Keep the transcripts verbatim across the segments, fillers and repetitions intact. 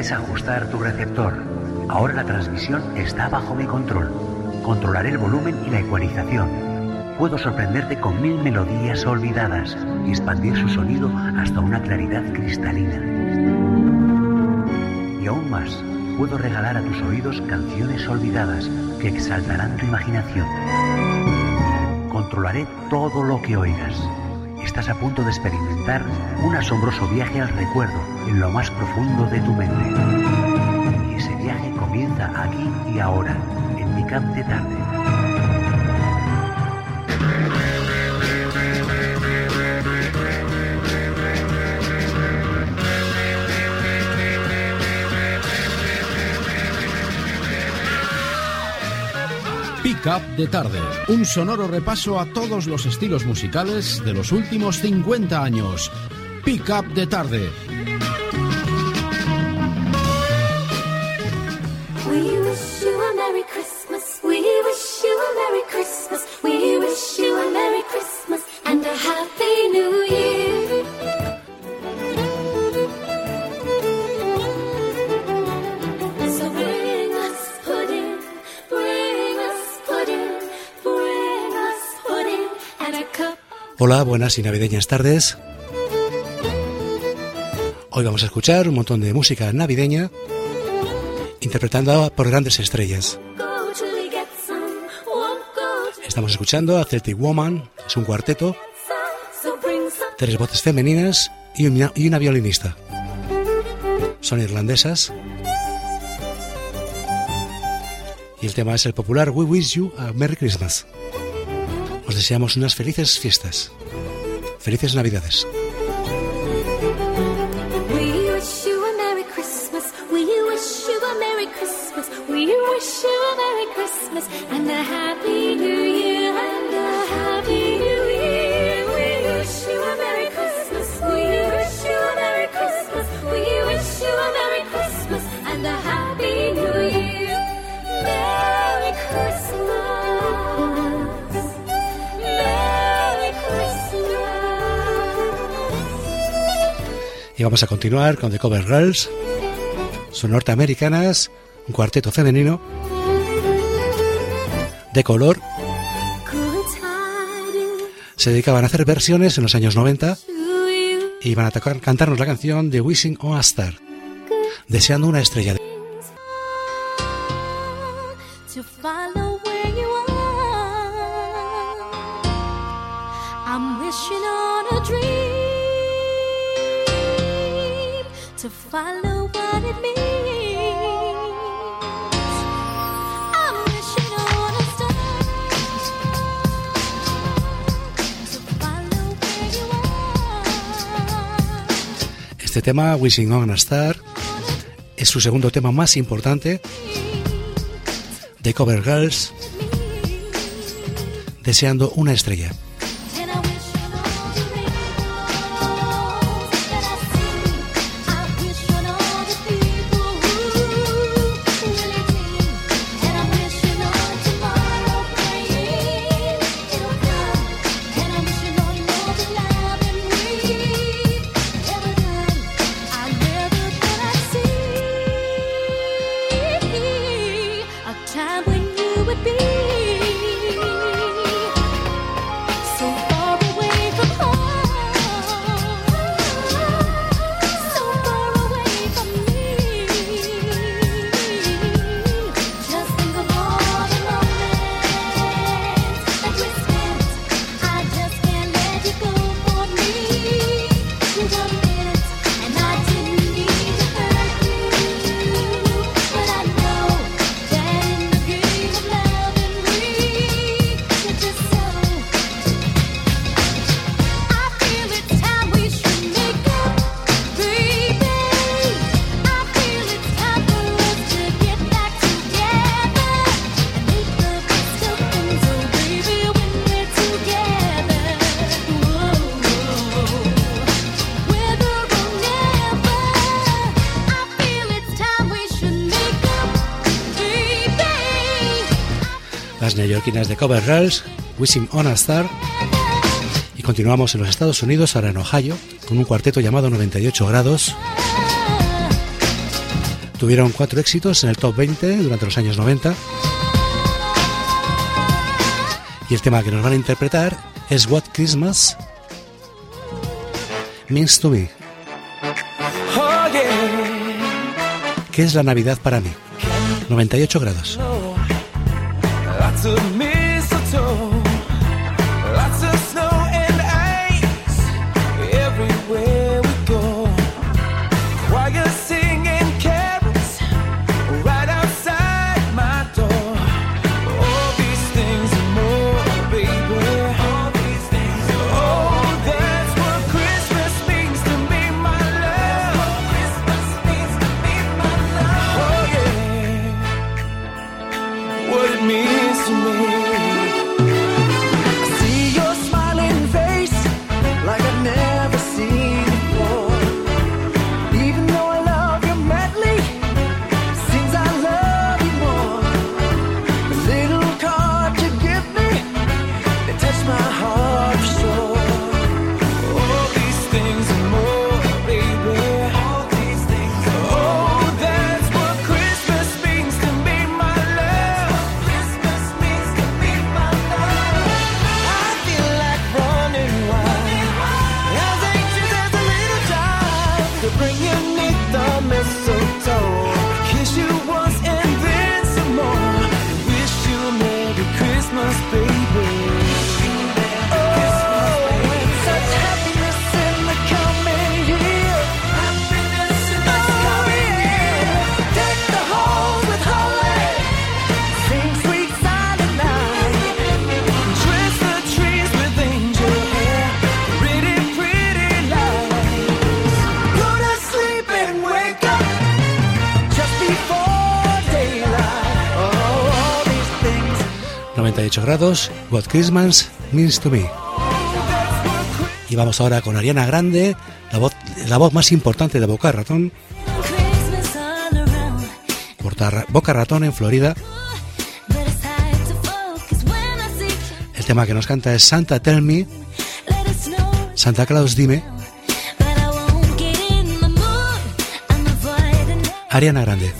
desajustar tu receptor. Ahora la transmisión está bajo mi control. Controlaré el volumen y la ecualización. Puedo sorprenderte con mil melodías olvidadas y expandir su sonido hasta una claridad cristalina. Y aún más, puedo regalar a tus oídos canciones olvidadas que exaltarán tu imaginación. Controlaré todo lo que oigas. Estás a punto de experimentar un asombroso viaje al recuerdo en lo más profundo de tu mente. Y ese viaje comienza aquí y ahora, en Pick-up de tarde. Pick-up de tarde, un sonoro repaso a todos los estilos musicales de los últimos cincuenta años. Pick-up de tarde. We wish you a Merry Christmas, we wish you a Merry Christmas, we wish you a Merry Christmas and a Happy New Year. So bring us pudding, bring us pudding, bring us pudding and a cup. Hola, buenas y navideñas tardes. Hoy vamos a escuchar un montón de música navideña interpretada por grandes estrellas. Estamos escuchando a Celtic Woman, es un cuarteto, tres voces femeninas y una, y una violinista. Son irlandesas y el tema es el popular We Wish You a Merry Christmas. Os deseamos unas felices fiestas, felices Navidades. We wish you a Merry Christmas and a Happy New Year and a Happy New Year. We wish you a Merry Christmas. We wish you a Merry Christmas. We wish you a Merry Christmas and a Happy New Year. Merry Christmas. Merry Christmas. Y vamos a continuar con The Cover Girls. Son norteamericanas, un cuarteto femenino de color. Se dedicaban a hacer versiones en los años noventa y iban a tocar, cantarnos la canción de Wishing on a Star, deseando una estrella. Este tema, Wishing on a Star, es su segundo tema más importante de Cover Girls, deseando una estrella. Las neoyorquinas de Cover Girls, Wishing on a Star. Y continuamos en los Estados Unidos, ahora en Ohio, con un cuarteto llamado noventa y ocho grados. Tuvieron cuatro éxitos en el top veinte durante los años noventa. Y el tema que nos van a interpretar es What Christmas Means to Me. ¿Qué es la Navidad para mí? noventa y ocho grados. noventa y ocho grados, What Christmas Means to Me. Y vamos ahora con Ariana Grande, la voz, la voz más importante de Boca Ratón. Boca Ratón en Florida. El tema que nos canta es Santa Tell Me, Santa Claus Dime. Ariana Grande.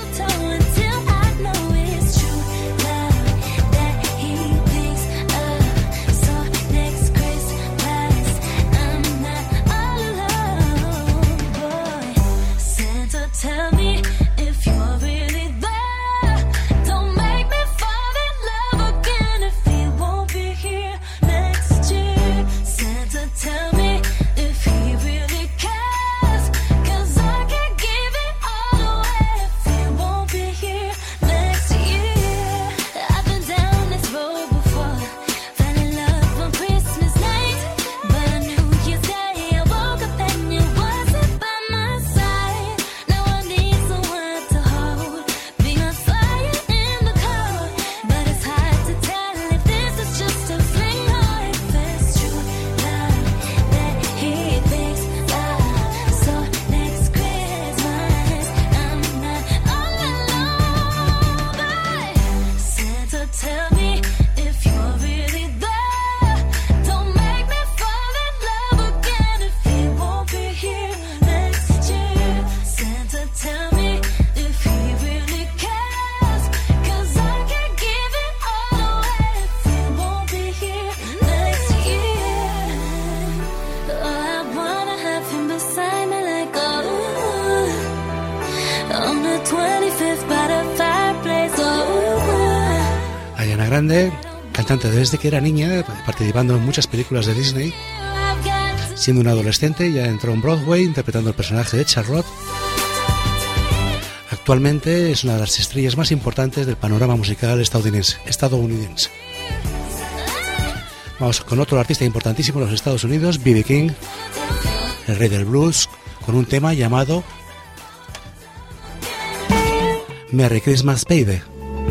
Grande, cantante desde que era niña, participando en muchas películas de Disney. Siendo una adolescente, ya entró en Broadway interpretando el personaje de Charlotte. Actualmente es una de las estrellas más importantes del panorama musical estadounidense. estadounidense. Vamos con otro artista importantísimo en los Estados Unidos, B B King, el rey del blues, con un tema llamado Merry Christmas, Baby.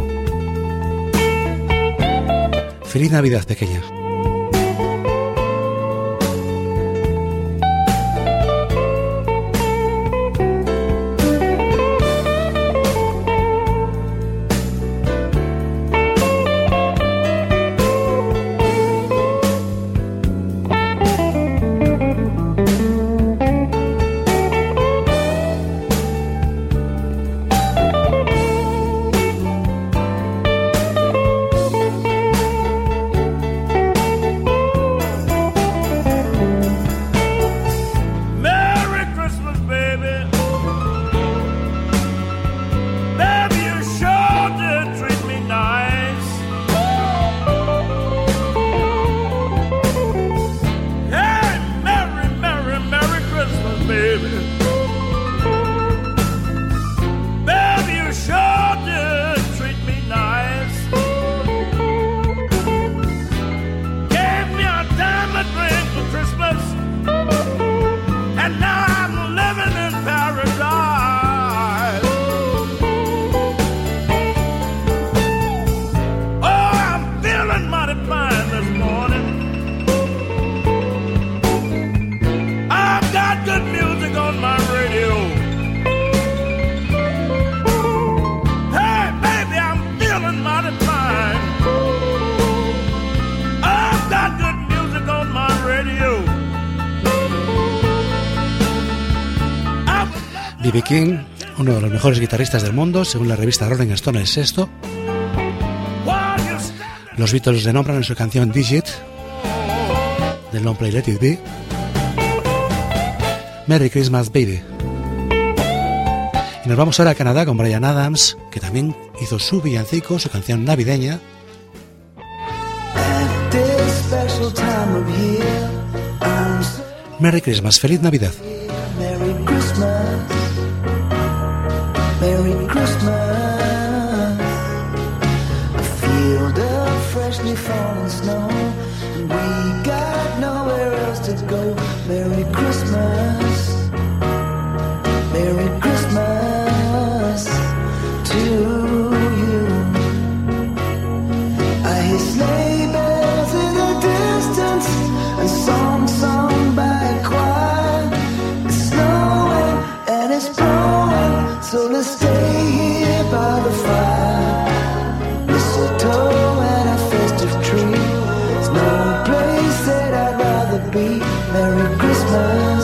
Feliz Navidad, pequeña. a dream for Christmas, and now I'm living in paradise. Oh, I'm feeling mighty fine this morning. I've got good music on my radio. Hey, baby, I'm feeling mighty fine. I've got good music on my radio. B B King, uno de los mejores guitarristas del mundo, según la revista Rolling Stone, el sexto. Los Beatles le nombran en su canción Digit, del long play Let It Be, Merry Christmas Baby. Y nos vamos ahora a Canadá con Bryan Adams, que también hizo su villancico, su canción navideña. Merry Christmas, feliz Navidad. Merry Christmas, Merry Christmas. A field of freshly fallen snow, and we got nowhere else to go. Merry Christmas, Merry Christmas to you. I hear sleigh bells in the distance, and songs sung by a choir. It's snowing and it's blowing, so let's stay here by the fire. Mistletoe and a festive tree, there's no place that I'd rather be. Merry Christmas,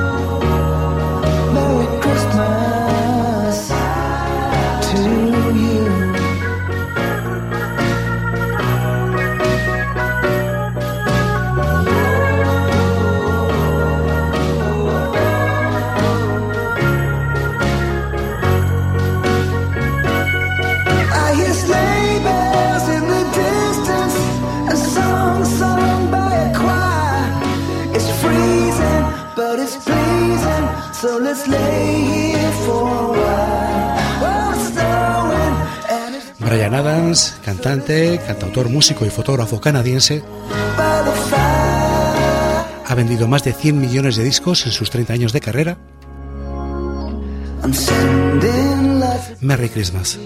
Merry Christmas to you. I hear sleigh bells in the distance, and songs sung by a choir. It's freezing, but it's pleasing, so let's lay here for a while. Oh, it's snowing and it's Bryan Adams, cantante, cantautor, músico y fotógrafo canadiense, by the fire. ha vendido más de cien millones de discos en sus treinta años de carrera. I'm sending lots Merry Christmas.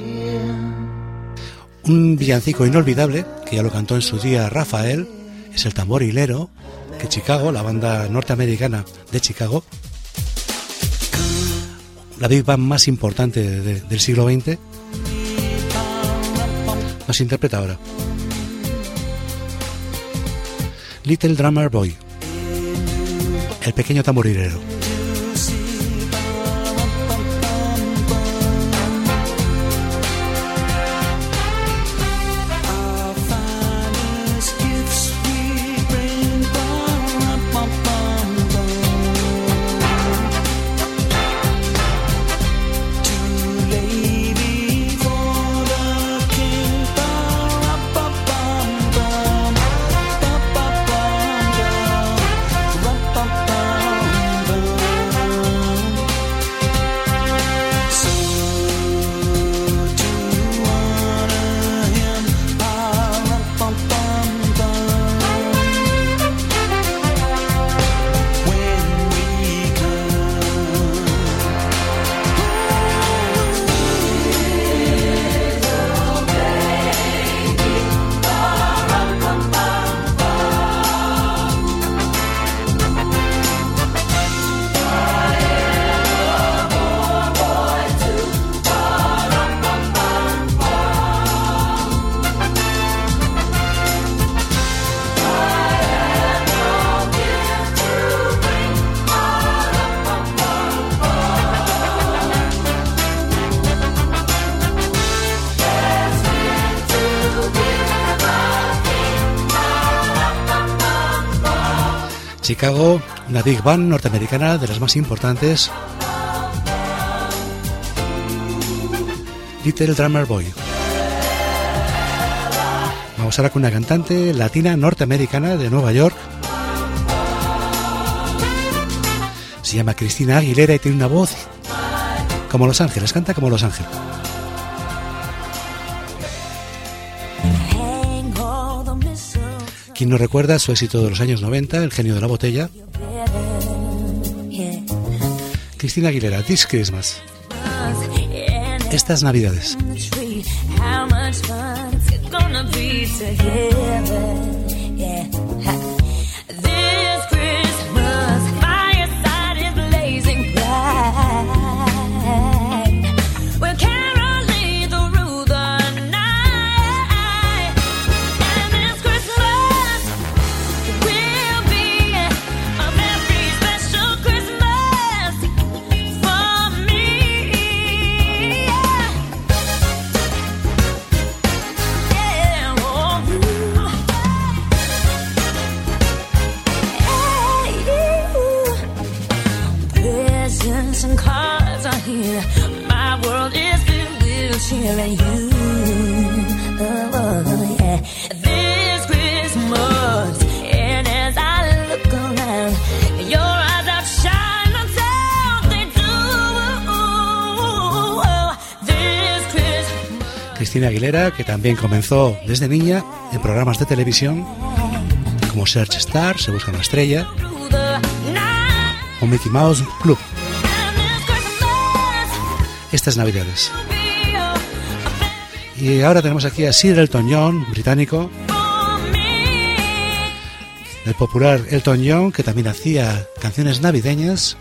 Un villancico inolvidable, que ya lo cantó en su día Rafael, es el tamborilero, que Chicago, la banda norteamericana de Chicago, la big band más importante de- de- del siglo veinte, nos interpreta ahora. Little Drummer Boy, el pequeño tamborilero. Chicago, una big band norteamericana de las más importantes. Little Drummer Boy. Vamos ahora con una cantante latina norteamericana de Nueva York. Se llama Cristina Aguilera y tiene una voz como Los Ángeles, canta como Los Ángeles. ¿Quién no recuerda su éxito de los años noventa, El genio de la botella? Cristina Aguilera, This Christmas. Estas navidades. Cristina Aguilera, que también comenzó desde niña en programas de televisión como Search Star, Se busca una estrella, o Mickey Mouse Club. Estas navidades. Y ahora tenemos aquí a Sir Elton John, británico, el popular Elton John, que también hacía canciones navideñas.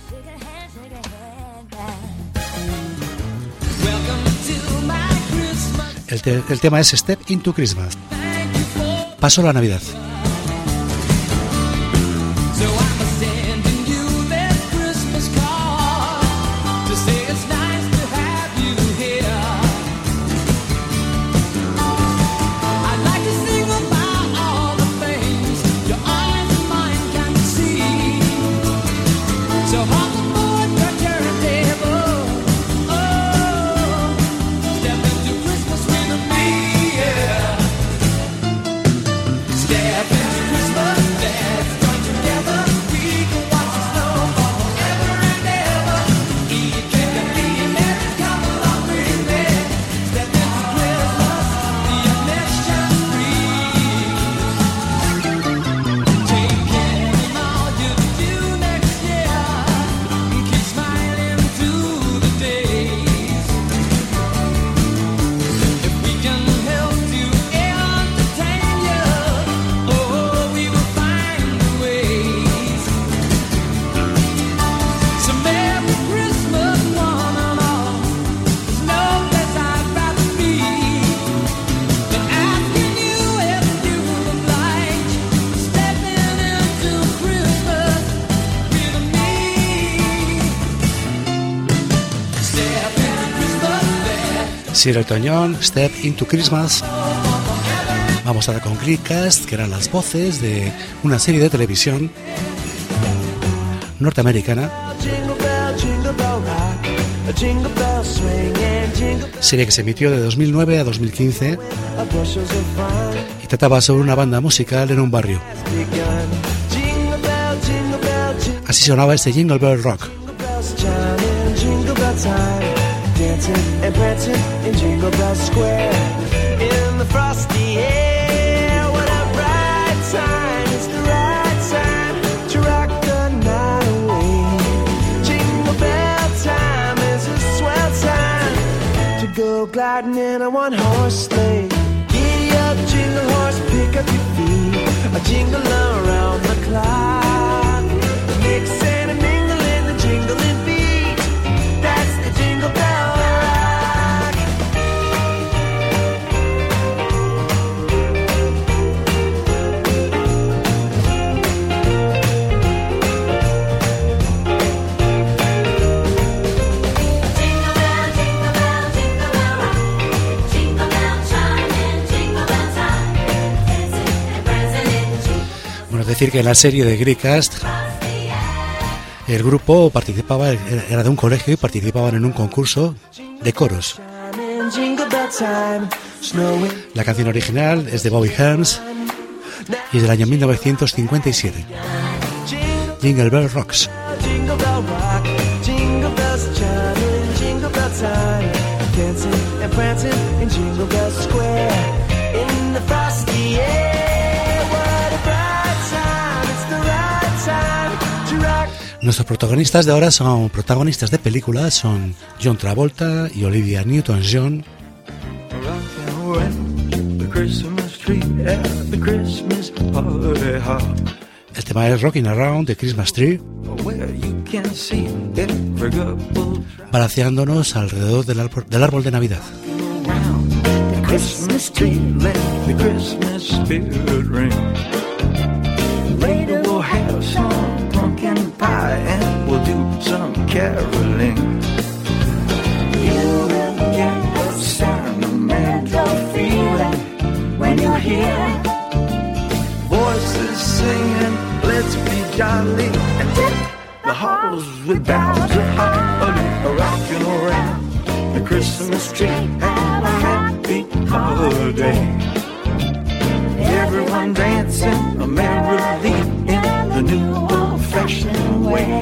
El, te- el tema es Step into Christmas. Paso a la Navidad. Sir Elton John, Step into Christmas. Vamos ahora con Greekcast, que eran las voces de una serie de televisión norteamericana, serie que se emitió de dos mil nueve a dos mil quince y trataba sobre una banda musical en un barrio. Así sonaba este Jingle Bell Rock. Dancing and prancing in Jingle Bell Square in the frosty air. What a bright time! It's the right time to rock the night away. Jingle Bell time is a swell time to go gliding in a one-horse sleigh. Giddy up, jingle horse, pick up your feet. A jingle around the clock. Mix and a mingle in the jingling beat. That's the Jingle Bell. Decir que en la serie de Greekcast el grupo participaba, era de un colegio y participaban en un concurso de coros. La canción original es de Bobby Helms y es del año mil novecientos cincuenta y siete. Jingle Bell Rocks. Dancing and prancing in Jingle Bell Square in the frosty air. What a Nuestros protagonistas de ahora son protagonistas de películas, son John Travolta y Olivia Newton-John. El tema es Rocking Around the Christmas Tree, balanceándonos alrededor del árbol, del árbol de Navidad. Christmas tree, let the Christmas spirit ring. Later we'll have some pumpkin pie and we'll do some caroling. You will get a sentimental feeling when you hear voices singing, let's be jolly, and deck the halls with boughs of holly, rocking around the Christmas tree. Have a happy holiday. Everyone dancing a merrily in the new old-fashioned way.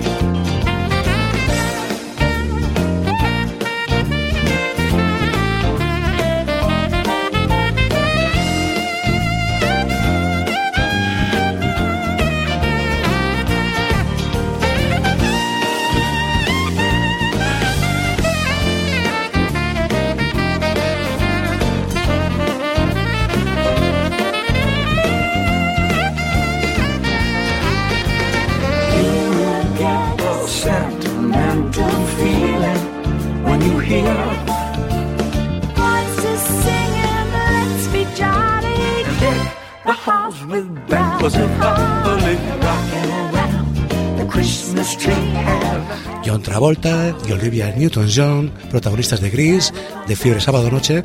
John Travolta y Olivia Newton-John, protagonistas de Grease, de Fiebre Sábado Noche,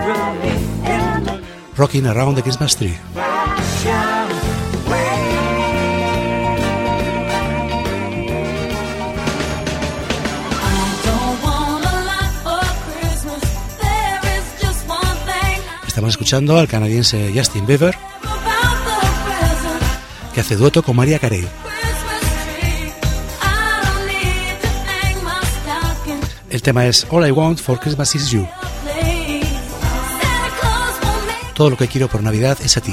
Rocking Around the Christmas Tree. Estamos escuchando al canadiense Justin Bieber, que hace dueto con Mariah Carey. El tema es All I Want for Christmas is You. Todo lo que quiero por Navidad es a ti.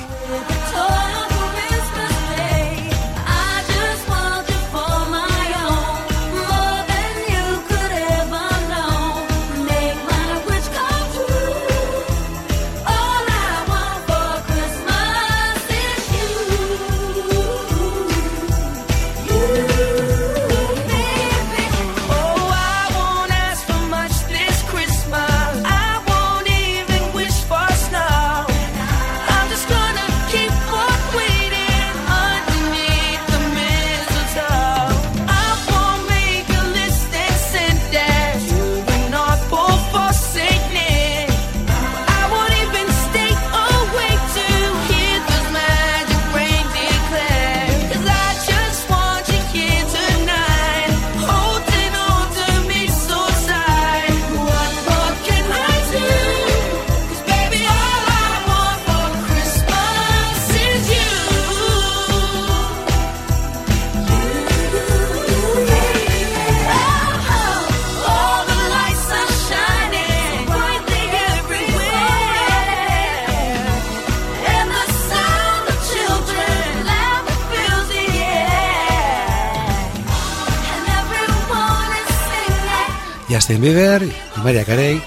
Justin Bieber y Mariah Carey,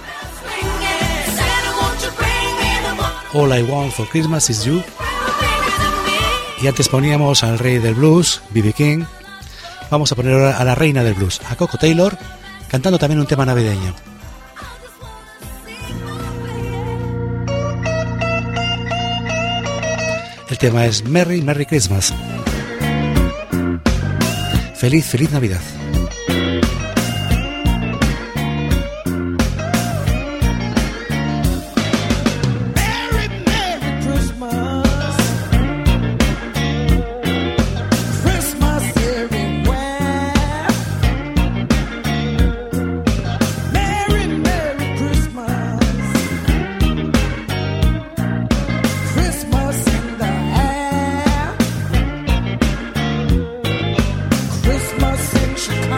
All I Want for Christmas is You. Y antes poníamos al rey del blues, B B King. Vamos a poner ahora a la reina del blues, a Coco Taylor, cantando también un tema navideño. El tema es Merry, Merry Christmas. Feliz, feliz Navidad. Christmas in Chicago.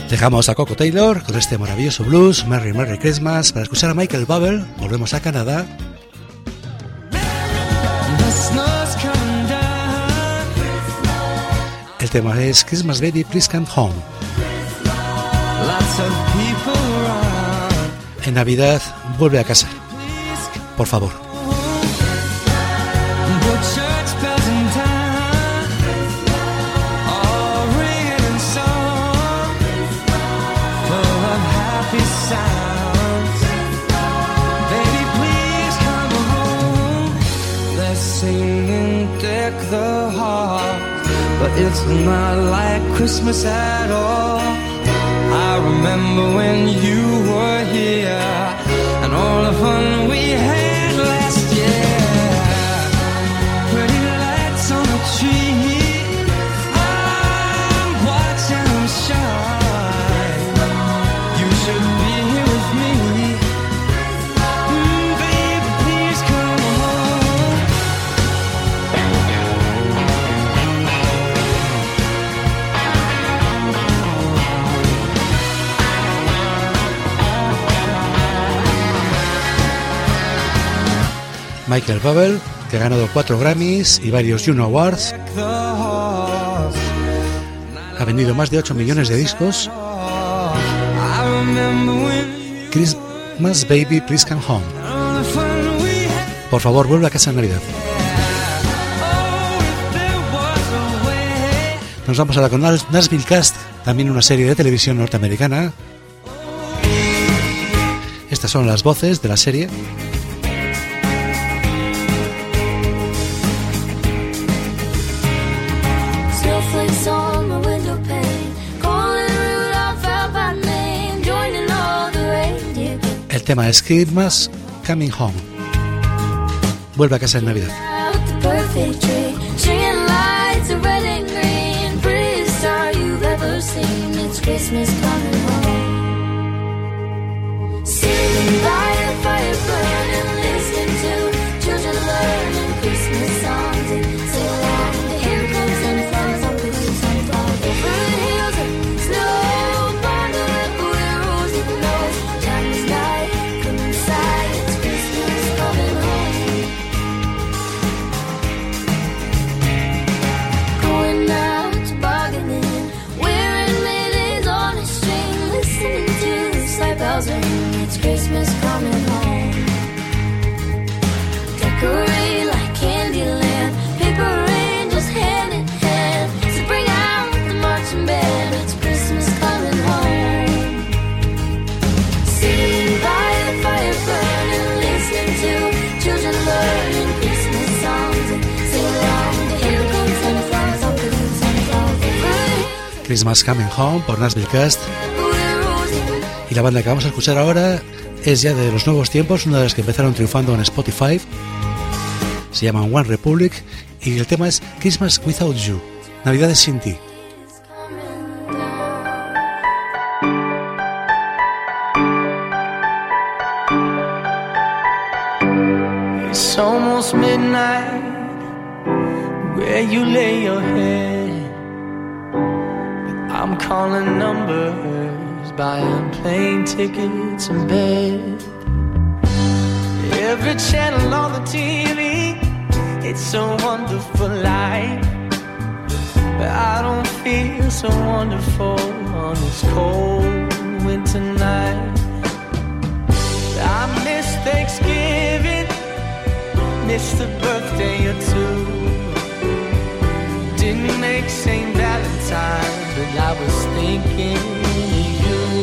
Dejamos a Coco Taylor con este maravilloso blues, Merry Merry Christmas, para escuchar a Michael Bublé. Volvemos a Canadá. El tema es Christmas Baby Please Come Home. En Navidad, vuelve a casa, por favor. The heart, but it's not like Christmas at all. I remember when you were here and all the fun we had last year. Pretty lights on the tree, I'm watching them shine. You should be here with me. Mm, baby, please come home. Michael Bublé, que ha ganado cuatro Grammys y varios Juno Awards, ha vendido más de ocho millones de discos. Christmas Baby Please Come Home. Por favor, vuelve a casa en Navidad. Nos vamos ahora con Nashville Cast, también una serie de televisión norteamericana. Estas son las voces de la serie. El tema es Christmas Coming Home. Vuelve a casa en Navidad. It's Christmas coming home. Decorate like Candyland, paper angels hand in hand. So bring out the marching band. It's Christmas coming home. Sitting by the fire burning, listening to children learning Christmas songs and sing along to Here Comes Santa Claus, Uncle Santa Claus. Christmas Coming Home por Nashville Cast. Y la banda que vamos a escuchar ahora es ya de los nuevos tiempos, una de las que empezaron triunfando en Spotify. Se llaman One Republic y el tema es Christmas Without You, Navidades sin ti. It's almost midnight where you lay your head. I'm calling numbers, buying plane tickets and bed. Every channel on the T V, it's a wonderful life. But I don't feel so wonderful on this cold winter night. I miss Thanksgiving, miss a birthday or two. Didn't make Saint Valentine, but I was thinking of you.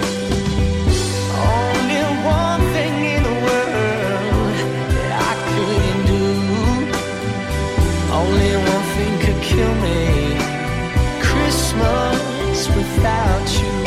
Only one thing in the world that I couldn't do. Only one thing could kill me. Christmas without you.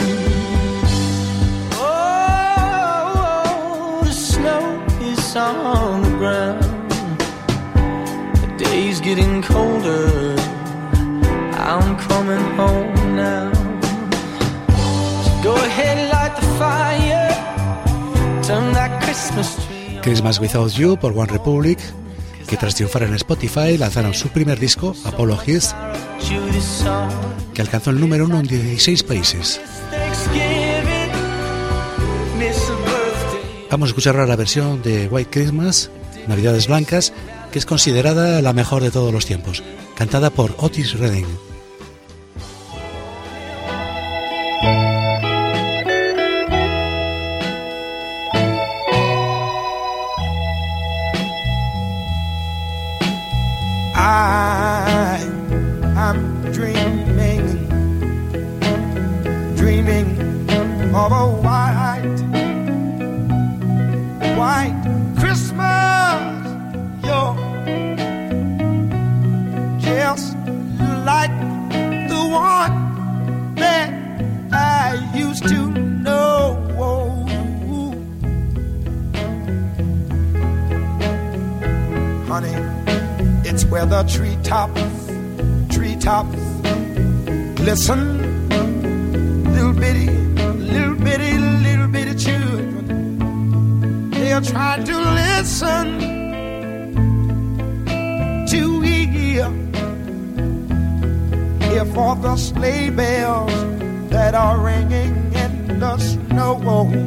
Oh, the snow is on the ground. The day's getting colder. I'm coming home now. So go ahead, light the fire. Turn that Christmas tree on. Christmas Without You por One Republic, que tras triunfar en Spotify lanzaron su primer disco, Apollo Hills, que alcanzó el número uno en dieciséis países. Vamos a escuchar ahora la versión de White Christmas, Navidades Blancas, que es considerada la mejor de todos los tiempos, cantada por Otis Redding. I, I'm dreaming, dreaming of a white, white Christmas. You're just like the one that I used to know. Honey, it's where the treetops, treetops glisten. Little bitty, little bitty, little bitty children, they are trying to listen to hear, hear for the sleigh bells that are ringing in the snow.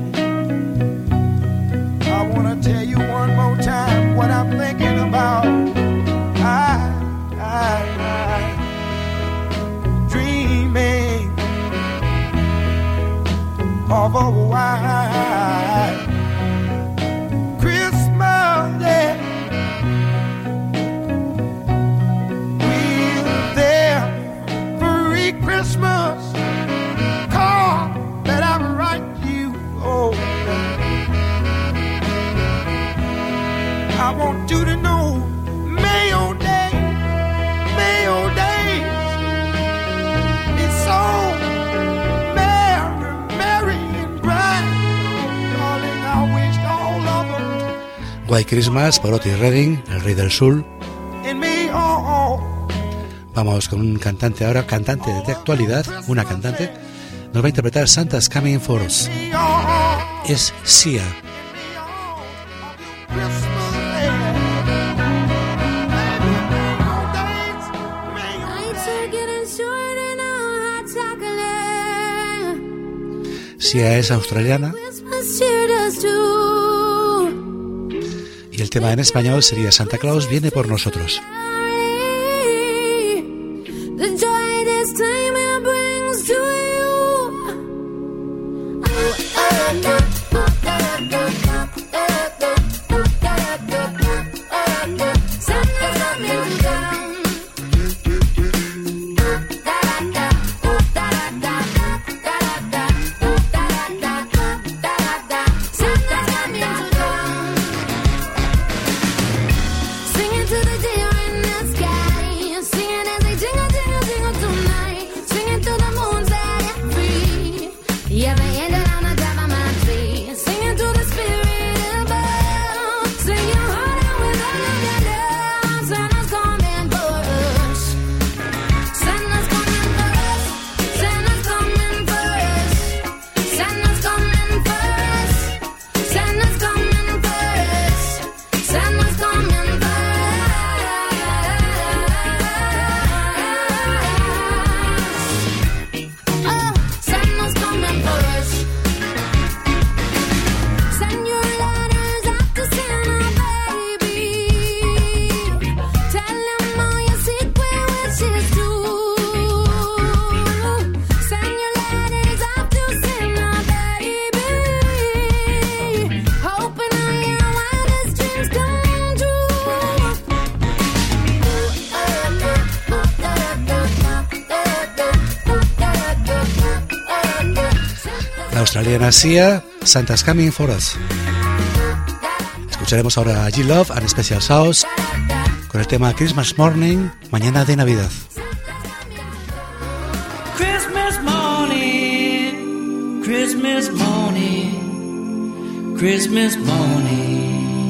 I wanna tell you one more time what I'm thinking about. I, I, I, dreaming of a white Christmas, yeah. With their free Christmas card that I write you. Oh, I want you to know, Mayo Day, Mayo Day, it's so merry, merry and bright. Darling, I wish all of them White Christmas por Otis Redding, el rey del soul. in me, oh, oh. Vamos con un cantante ahora, cantante de actualidad, una cantante, nos va a interpretar Santa's Coming for Us. Me, oh, oh. Es Sia. Christmas, yeah. Nights are getting shorter now, hot chocolate. Sia es australiana Christmas cheered us too. y el tema en español sería Santa Claus viene por nosotros. The joy this time it brings to you. Santa's coming down. Santa's coming down. Singing to the deer in the sky, singing as they jingle, jingle, jingle tonight, singing to the moon set free. Yeah, they ended on the top of my tree, singing to the spirit above, singing harder with all of your love. Santa's coming for us. Santa's coming for us. Santa's coming for us. Santa's coming for us. Santa's coming for us. Santa's coming for us. Oh, Santa's coming for us. Send your letters out to Santa, baby. Tell him all your secret wishes too. Send your letters out to Santa, baby. Hoping all your wildest dreams come true. La australiana Sia, Santa's Coming for Us. Escucharemos ahora a G-Love and Special Sauce con el tema Christmas Morning, mañana de Navidad. Christmas morning, Christmas morning, Christmas morning.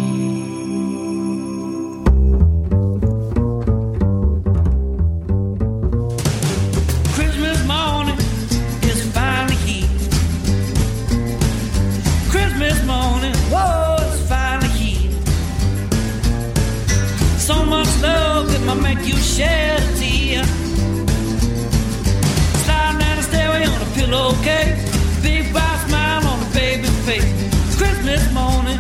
Christmas morning is finally here. Christmas morning, whoa, it's finally here. So much love that might make you shed a tear. Sliding down the stairway on a pillowcase, big bright smile on a baby's face. It's Christmas morning,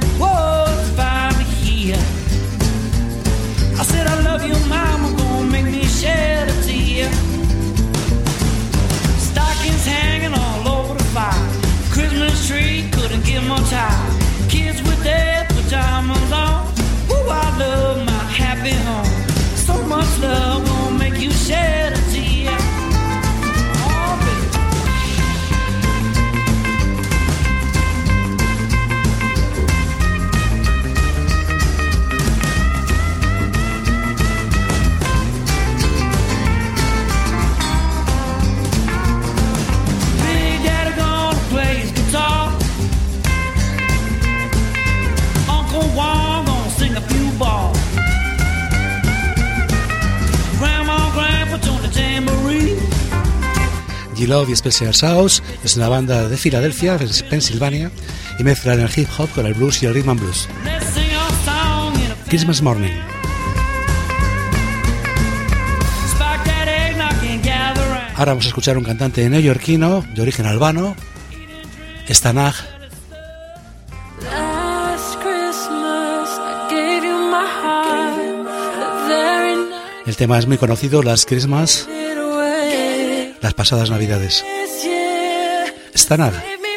G-Love y Special Sauce es una banda de Filadelfia, Pensilvania, y mezclan el hip hop con el blues y el rhythm and blues. Christmas Morning. Ahora vamos a escuchar un cantante neoyorquino de origen albano, Stanag. El tema es muy conocido, Last Christmas, las pasadas navidades. Stanag.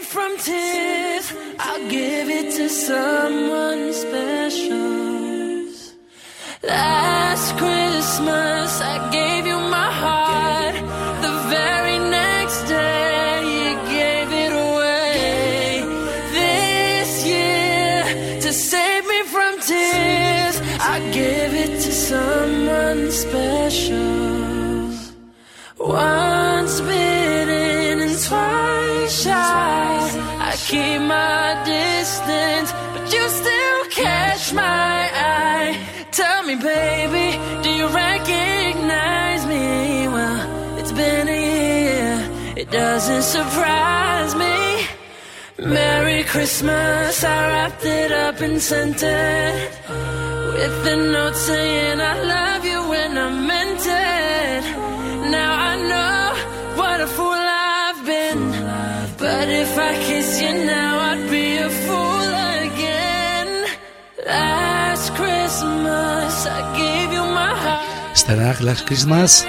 Last Christmas I gave you my heart. The very next day you gave it away. This year, to save me from tears, I give it to someone special. Once bitten and twice shy, I keep my distance, but you still catch my eye. Tell me, baby, do you recognize me? Well, it's been a year, it doesn't surprise me. Merry Christmas, I wrapped it up and sent it, with the note saying I love you when I meant it. Now I know what a fool I've been, but if I kiss you now I'd be a fool again. Last Christmas I gave you my heart. Stanag, Last Christmas.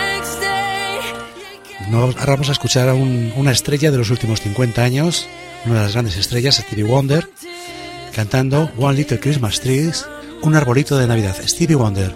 No, ahora vamos a escuchar a un, una estrella de los últimos cincuenta años, una de las grandes estrellas, Stevie Wonder, cantando One Little Christmas Tree, un arbolito de Navidad. Stevie Wonder.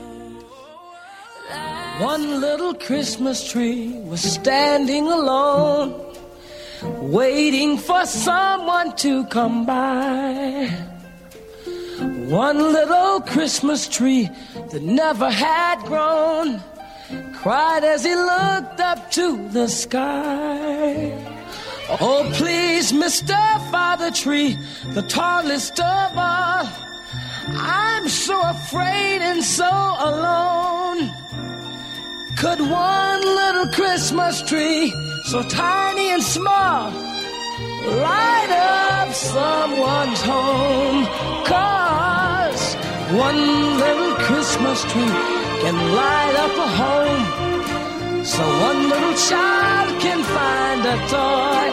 One little Christmas tree was standing alone, waiting for someone to come by. One little Christmas tree that never had grown cried as he looked up to the sky. Oh, please, Mister Father Tree, the tallest of all, I'm so afraid and so alone. Could one little Christmas tree, so tiny and small, light up someone's home? 'Cause one little Christmas tree can light up a home, so one little child can find a toy.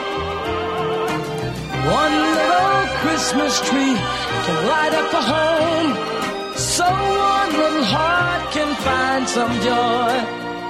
One little Christmas tree can light up a home, so one little heart can find some joy.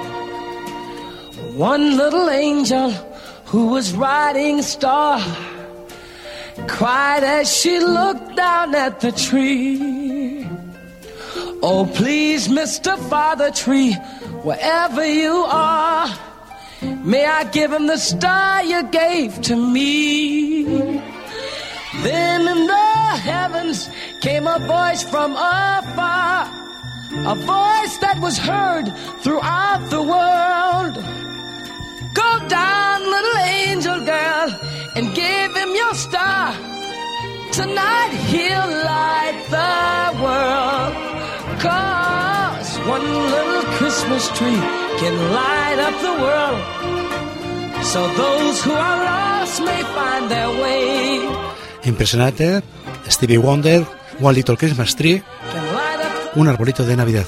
One little angel who was riding a star cried as she looked down at the tree. Oh, please, Mister Father Tree, wherever you are, may I give him the star you gave to me. Then in the heavens came a voice from afar, a voice that was heard throughout the world. Go down, little angel girl, and give him your star. Tonight he'll light the world. 'Cause one little Christmas tree can light up the world, so those who are lost may find their way. Impresionante. Stevie Wonder, One Little Christmas Tree, un arbolito de Navidad.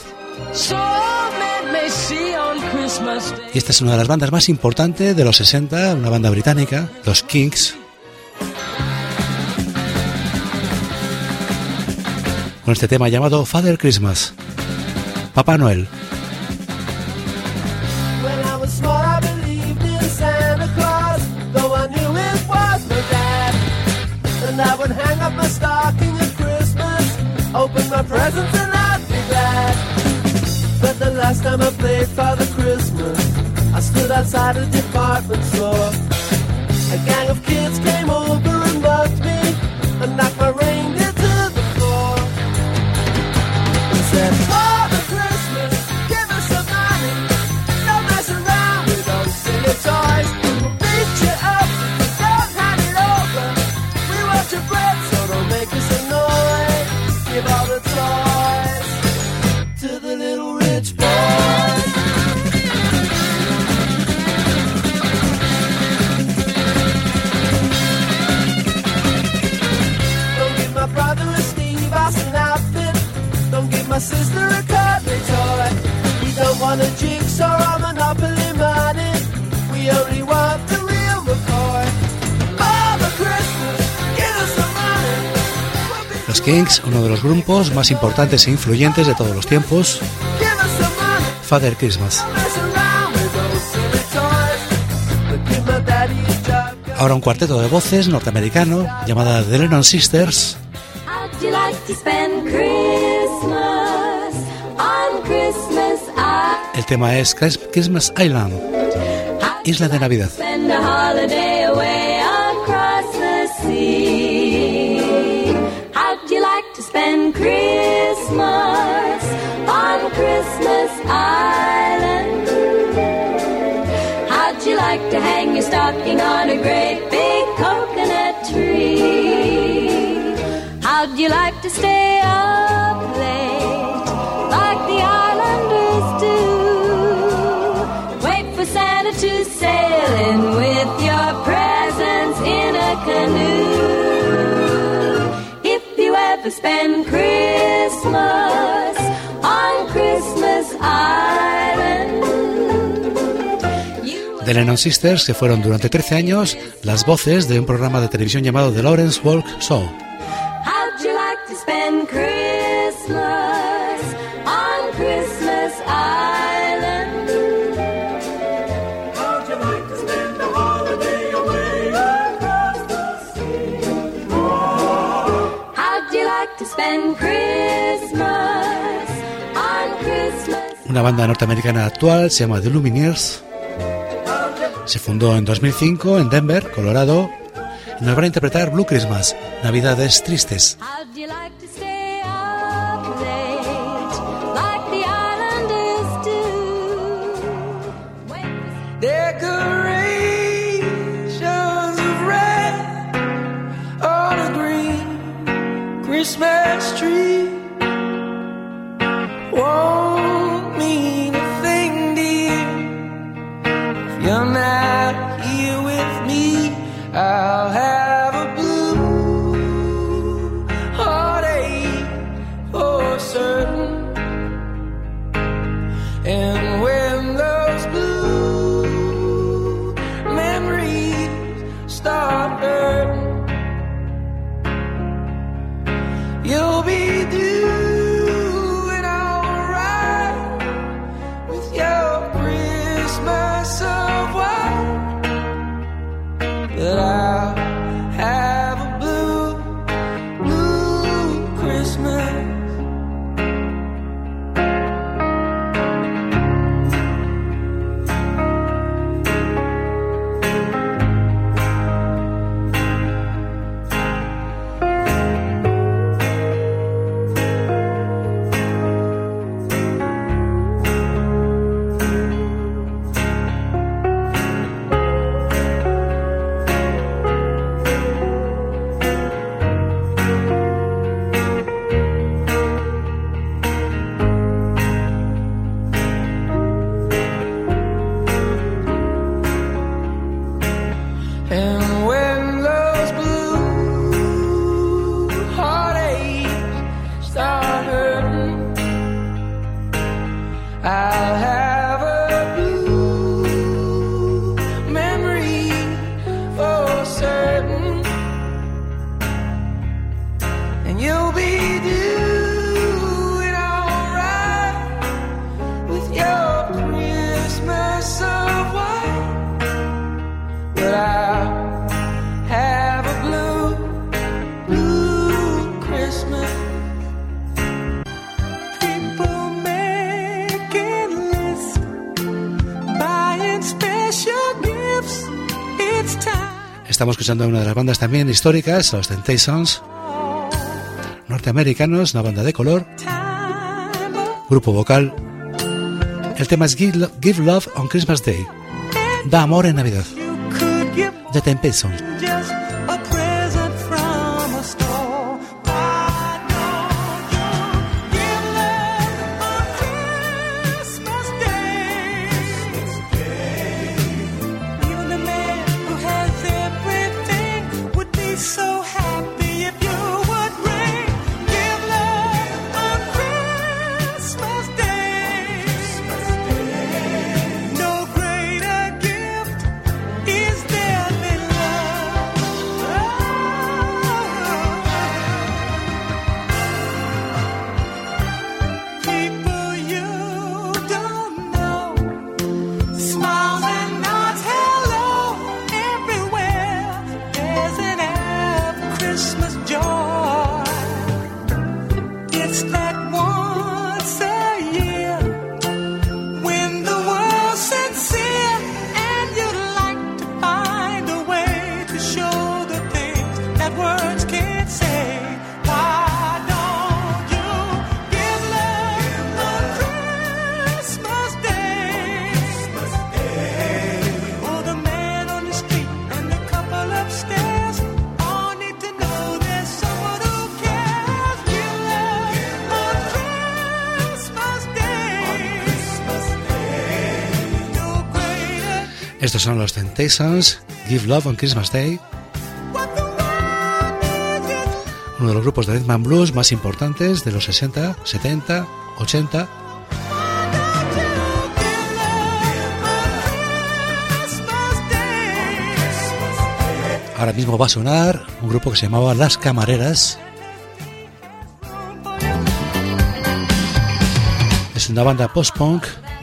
Y esta es una de las bandas más importantes de los sesenta, una banda británica, los Kinks, con este tema llamado Father Christmas, Papá Noel. I would hang up my stocking at Christmas, open my presents and I'd be glad. But the last time I played Father Christmas, I stood outside a department store. A gang of kids came over and mugged me and knocked my reindeer to the floor. And said, Father Christmas, give us some money, don't mess around with those silly toys. We'll beat you up, don't hand it over. Your bread, so don't make us annoy. Give all the toys to the little rich boy. Kings, uno de los grupos más importantes e influyentes de todos los tiempos. Father Christmas. Ahora un cuarteto de voces norteamericano llamada The Lennon Sisters. El tema es Christmas Island, Isla de Navidad. Spend Christmas on Christmas Island. How'd you like to hang your stocking on a great big coconut tree? How'd you like to stay up late like the islanders do? Wait for Santa to sail in with your presents in a canoe. Spend Christmas on Christmas Island. The Lennon Sisters, que fueron durante trece años las voces de un programa de televisión llamado The Lawrence Walk Show. How'd you like to spend Christmas on Christmas Island? How'd you like to spend the holiday away across the sea? How'd you like to spend Christmas on Christmas? Una banda norteamericana actual se llama The Lumineers. Se fundó en dos mil cinco en Denver, Colorado, y nos van a interpretar Blue Christmas, Navidades Tristes. Decorations of red on a green Christmas tree won't mean a thing, dear, if you're not here with me. I'll have a blue heartache for certain, and when those blue memories start hurting, you'll be doing alright with your Christmas of white, but I'll have a blue, blue Christmas. And when those blue heartaches start hurting, I'll have a blue memory for certain, and you'll be doing alright with your Christmas of white, but I have a blue, blue Christmas. People making lists, buying special gifts. It's time. Estamos escuchando a una de las bandas también históricas, los Temptations, norteamericanos, una banda de color, grupo vocal. El tema es Give Lo- Give Love on Christmas Day, da amor en Navidad. The Temptations. Just a present from a store. Why don't you give love on Christmas Day? Even the man who has everything would be so happy if you would ring. Give love on Christmas Day. No greater gift is there than love. Estos son los Temptations, Give Love on Christmas Day, uno de los grupos de rhythm and blues más importantes de los sesenta, setenta, ochenta. Ahora mismo va a sonar un grupo que se llamaba Las Camareras. Es una banda post-punk.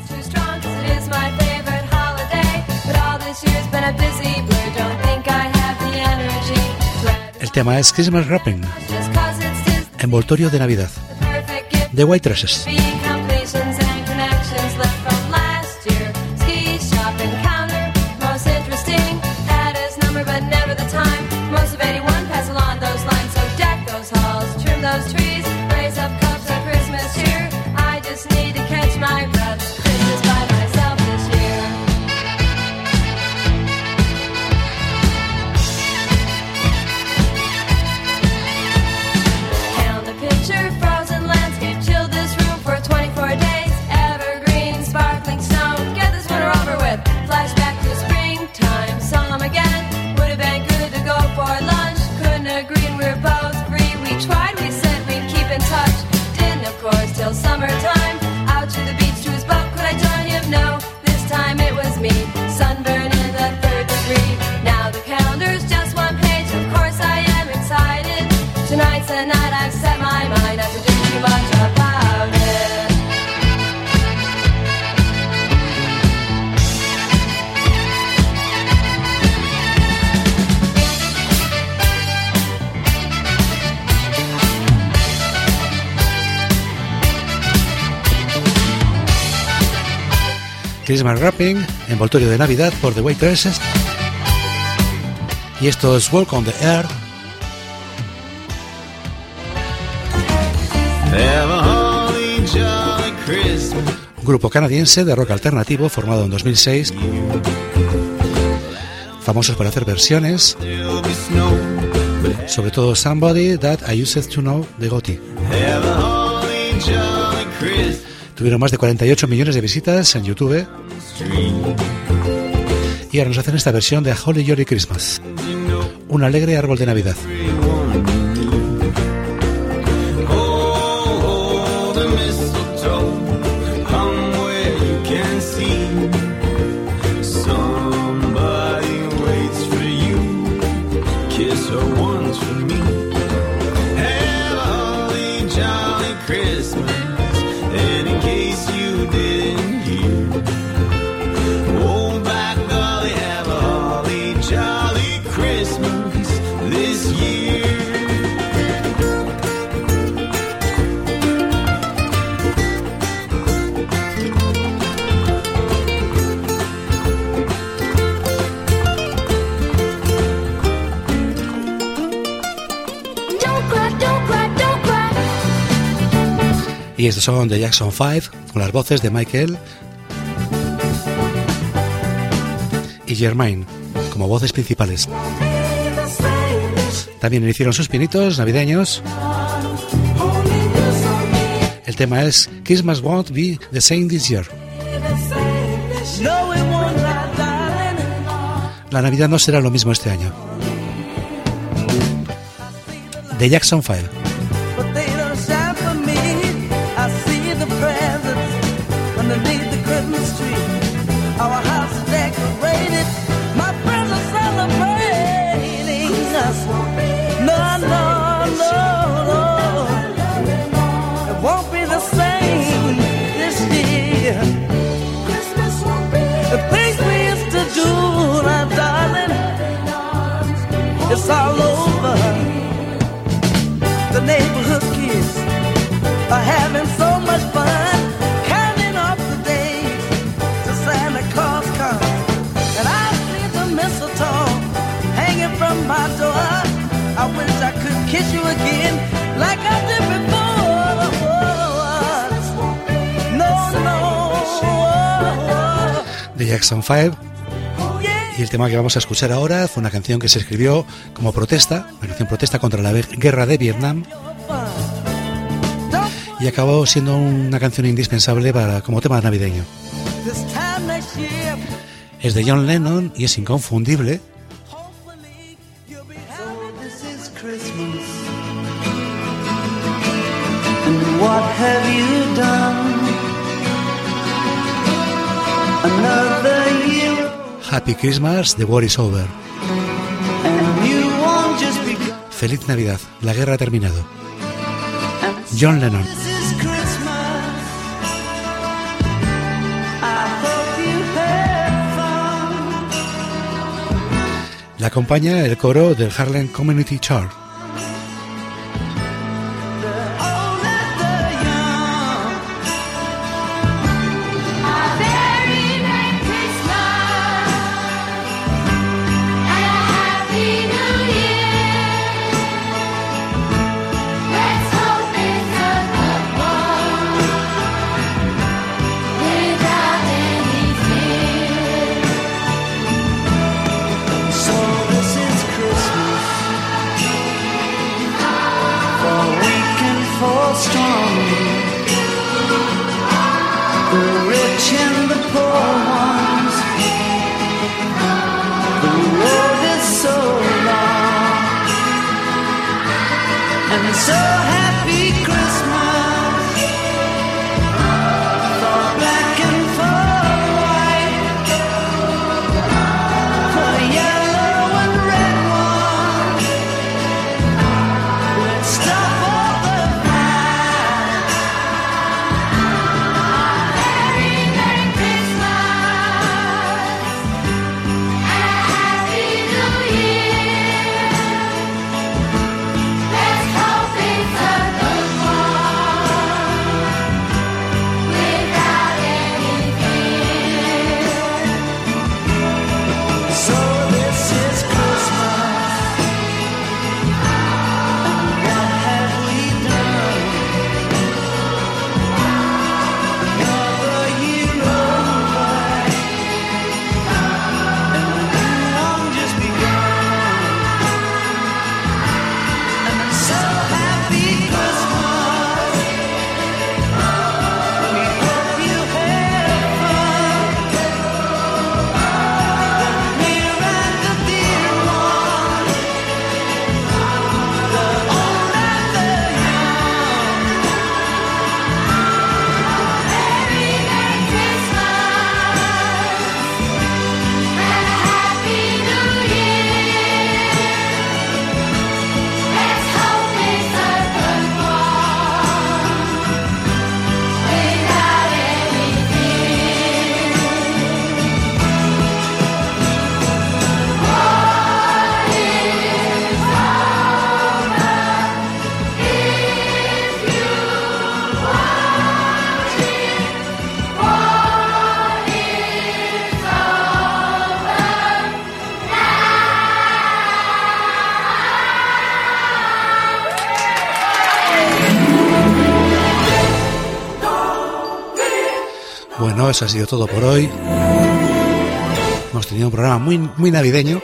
El tema es Christmas Wrapping, envoltorio de Navidad, The White Dresses. Those trees, raise up cups of Christmas cheer. I just need to catch my breath. Christmas by myself this year. Count the picture, frozen landscape, chill this room for twenty-four days. Evergreen, sparkling snow, get this winter over with. Flashback to springtime, saw him again. Would have been good to go for lunch. Couldn't agree, and we were both free. We tried, we said we'd keep in touch. Didn't, of course, till summertime. Out to the beach to his boat, could I join him? No, this time it was me. Sunburn in the third degree. Now the calendar's just one page. Of course I am excited. Tonight's the night I've set my mind not to do too much about it. Christmas Wrapping, envoltorio de Navidad por The White Dresses. Y esto es Walk on the Air. Un grupo canadiense de rock alternativo formado en dos mil seis, famosos por hacer versiones, sobre todo Somebody That I Used to Know de Gotti. Tuvieron más de cuarenta y ocho millones de visitas en YouTube. Y ahora nos hacen esta versión de A Holly Jolly Christmas, un alegre árbol de Navidad. Y estos son The Jackson Five, con las voces de Michael y Jermaine como voces principales. También hicieron sus pinitos navideños. El tema es Christmas Won't Be the Same This Year. La Navidad no será lo mismo este año. The Jackson Five. Underneath the Christmas tree, our house is decorated. My friends are celebrating us. No, no, no, no. It won't be the same this year. The things we used to do, now, darling, it's all over. The neighborhood kids are having so much fun. From my door, I wish I could kiss you again like I did before. No, no. The Jackson Five. Y el tema que vamos a escuchar ahora fue una canción que se escribió como protesta, una canción protesta contra la guerra de Vietnam, y acabó siendo una canción indispensable para como tema navideño. Es de John Lennon y es inconfundible. What have you done? Another year. Happy Christmas, the war is over. And you won't just be gone. Feliz Navidad, la guerra ha terminado. John Lennon. This is Christmas. I hope you had fun. La acompaña el coro del Harlem Community Church. So happy Christmas for black and for white, for yellow and red one. Let's stop all the fight. Merry, Merry Christmas and a Happy New Year. Let's hope it's a good one without any fear. So this is Christmas, and what have we done? Another year over, and a new one just begun. And I'm so happy Christmas. We hope you had fun. The near and the dear one, the old and the young. Merry, Merry Christmas and a Happy New Year. Let's hope it's a good one without any fear. What is over if you want it? What is over Bueno, eso ha sido todo por hoy. Hemos tenido un programa muy, muy navideño.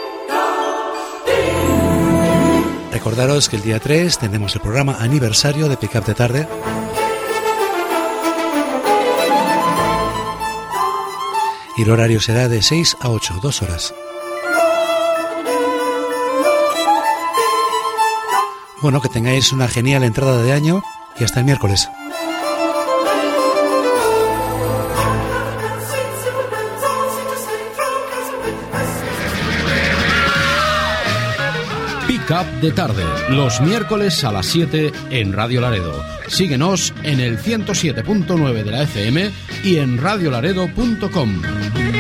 Recordaros que el día tres tenemos el programa aniversario de Pick Up de Tarde. Y el horario será de seis a ocho, dos horas. Bueno, que tengáis una genial entrada de año y hasta el miércoles. Pick Up de Tarde, los miércoles a las siete en Radio Laredo. Síguenos en el ciento siete punto nueve de la F M y en radio laredo punto com.